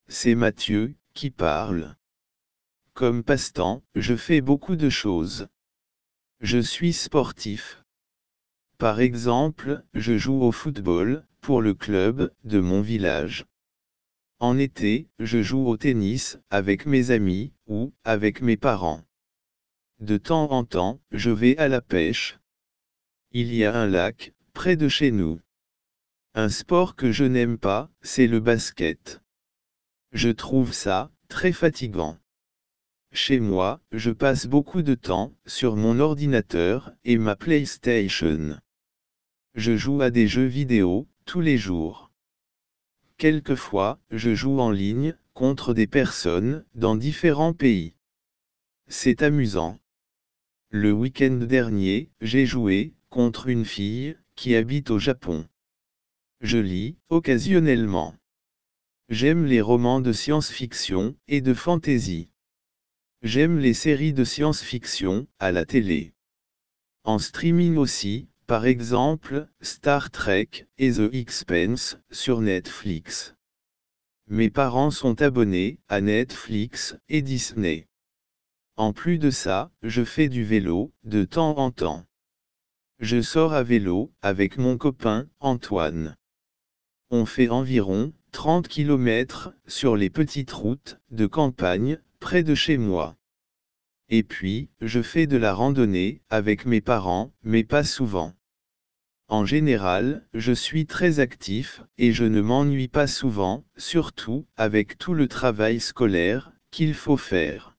c'est Mathieu qui parle. Comme passe-temps, je fais beaucoup de choses. Je suis sportif. Par exemple, je joue au football, pour le club de mon village. En été, je joue au tennis, avec mes amis, ou avec mes parents. De temps en temps, je vais à la pêche. Il y a un lac, près de chez nous. Un sport que je n'aime pas, c'est le basket. Je trouve ça très fatigant. Chez moi, je passe beaucoup de temps sur mon ordinateur et ma PlayStation. Je joue à des jeux vidéo tous les jours. Quelquefois, je joue en ligne contre des personnes dans différents pays. C'est amusant. Le week-end dernier, j'ai joué contre une fille qui habite au Japon. Je lis occasionnellement. J'aime les romans de science-fiction et de fantasy. J'aime les séries de science-fiction à la télé. En streaming aussi, par exemple, Star Trek et The Expanse sur Netflix. Mes parents sont abonnés à Netflix et Disney. En plus de ça, je fais du vélo de temps en temps. Je sors à vélo avec mon copain Antoine. On fait environ 30 km sur les petites routes de campagne près de chez moi. Et puis, je fais de la randonnée avec mes parents, mais pas souvent. En général, je suis très actif, et je ne m'ennuie pas souvent, surtout avec tout le travail scolaire qu'il faut faire.